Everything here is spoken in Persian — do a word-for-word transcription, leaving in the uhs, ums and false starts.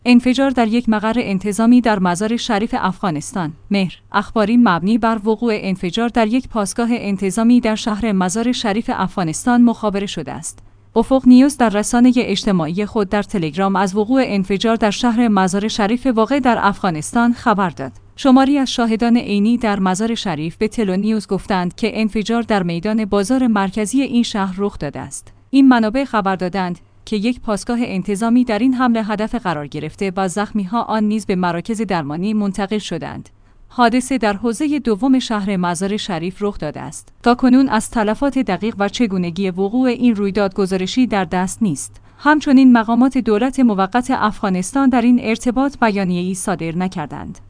انفجار در یک مقر انتظامی در مزار شریف افغانستان. مهر اخباری مبنی بر وقوع انفجار در یک پاسگاه انتظامی در شهر مزار شریف افغانستان مخابره شده است. افق نیوز در رسانه اجتماعی خود در تلگرام از وقوع انفجار در شهر مزار شریف واقع در افغانستان خبر داد. شماری از شاهدان عینی در مزار شریف به تلو نیوز گفتند که انفجار در میدان بازار مرکزی این شهر رخ داده است. این منابع خبر دادند که یک پاسگاه انتظامی در این حمله هدف قرار گرفته و زخمی‌ها آن نیز به مراکز درمانی منتقل شدند. حادثه در حوزه دوم شهر مزار شریف رخ داده است. تاکنون از تلفات دقیق و چگونگی وقوع این رویداد گزارشی در دست نیست. همچنین مقامات دولت موقت افغانستان در این ارتباط بیانیه‌ای صادر نکردند.